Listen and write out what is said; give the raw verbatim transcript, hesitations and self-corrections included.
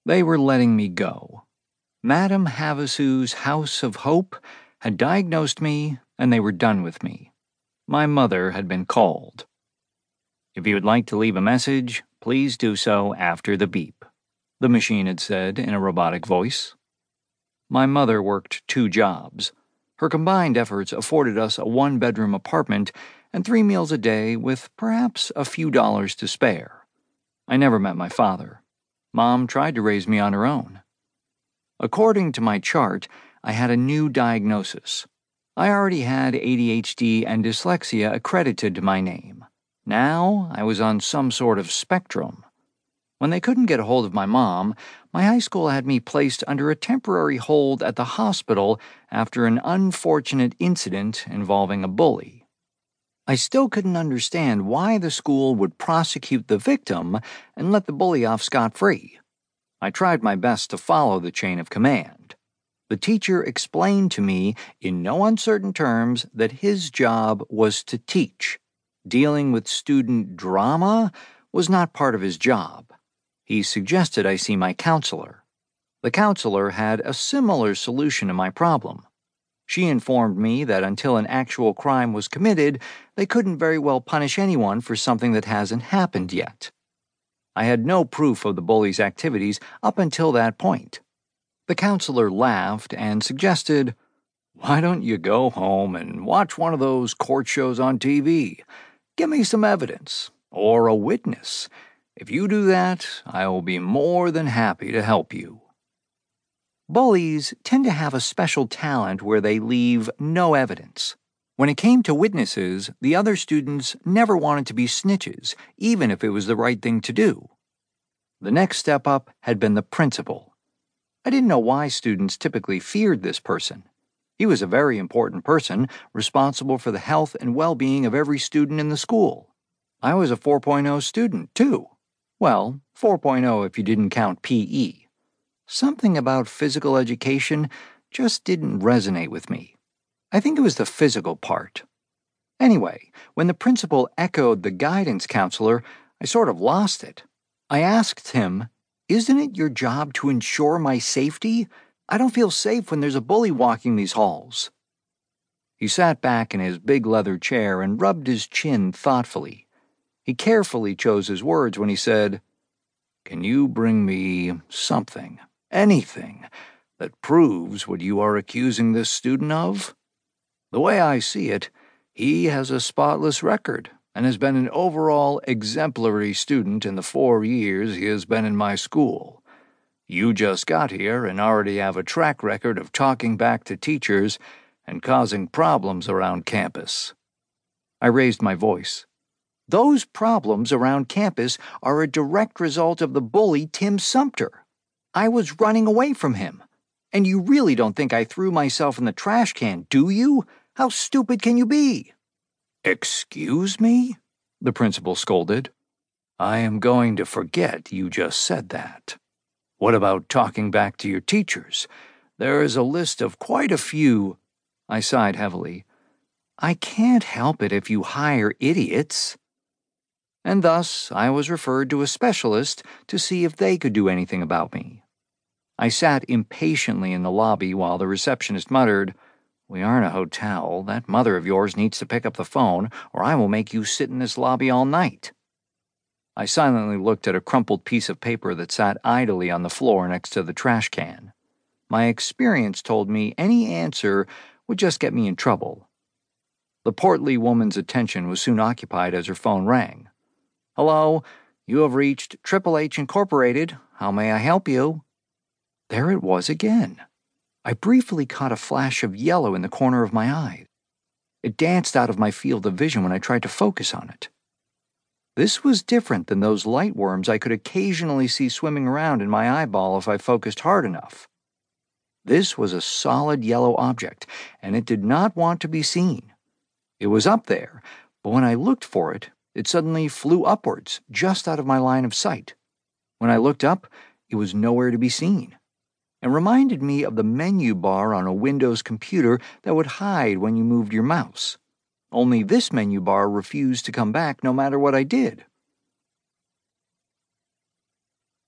They were letting me go. Madame Havasu's House of Hope had diagnosed me, and they were done with me. My mother had been called. "If you would like to leave a message, please do so after the beep," the machine had said in a robotic voice. My mother worked two jobs. Her combined efforts afforded us a one-bedroom apartment and three meals a day with perhaps a few dollars to spare. I never met my father. Mom tried to raise me on her own. According to my chart, I had a new diagnosis. I already had A D H D and dyslexia accredited to my name. Now I was on some sort of spectrum. When they couldn't get a hold of my mom, my high school had me placed under a temporary hold at the hospital after an unfortunate incident involving a bully. I still couldn't understand why the school would prosecute the victim and let the bully off scot-free. I tried my best to follow the chain of command. The teacher explained to me in no uncertain terms that his job was to teach. Dealing with student drama was not part of his job. He suggested I see my counselor. The counselor had a similar solution to my problem. She informed me that until an actual crime was committed, they couldn't very well punish anyone for something that hasn't happened yet. I had no proof of the bully's activities up until that point. The counselor laughed and suggested, "Why don't you go home and watch one of those court shows on T V? Give me some evidence, or a witness. If you do that, I will be more than happy to help you." Bullies tend to have a special talent where they leave no evidence. When it came to witnesses, the other students never wanted to be snitches, even if it was the right thing to do. The next step up had been the principal. I didn't know why students typically feared this person. He was a very important person, responsible for the health and well-being of every student in the school. I was a four point oh student, too. Well, four point oh if you didn't count P E. Something about physical education just didn't resonate with me. I think it was the physical part. Anyway, when the principal echoed the guidance counselor, I sort of lost it. I asked him, "Isn't it your job to ensure my safety? I don't feel safe when there's a bully walking these halls." He sat back in his big leather chair and rubbed his chin thoughtfully. He carefully chose his words when he said, "Can you bring me something, anything, that proves what you are accusing this student of? The way I see it, he has a spotless record and has been an overall exemplary student in the four years he has been in my school. You just got here and already have a track record of talking back to teachers and causing problems around campus." I raised my voice. "Those problems around campus are a direct result of the bully Tim Sumter. I was running away from him. And you really don't think I threw myself in the trash can, do you? How stupid can you be?" "Excuse me?" the principal scolded. "I am going to forget you just said that. What about talking back to your teachers? There is a list of quite a few." I sighed heavily. "I can't help it if you hire idiots." And thus I was referred to a specialist to see if they could do anything about me. I sat impatiently in the lobby while the receptionist muttered, "We aren't a hotel. That mother of yours needs to pick up the phone, or I will make you sit in this lobby all night." I silently looked at a crumpled piece of paper that sat idly on the floor next to the trash can. My experience told me any answer would just get me in trouble. The portly woman's attention was soon occupied as her phone rang. "Hello, you have reached Triple H Incorporated. How may I help you?" There it was again. I briefly caught a flash of yellow in the corner of my eye. It danced out of my field of vision when I tried to focus on it. This was different than those light worms I could occasionally see swimming around in my eyeball if I focused hard enough. This was a solid yellow object, and it did not want to be seen. It was up there, but when I looked for it, it suddenly flew upwards, just out of my line of sight. When I looked up, it was nowhere to be seen, and reminded me of the menu bar on a Windows computer that would hide when you moved your mouse. Only this menu bar refused to come back no matter what I did.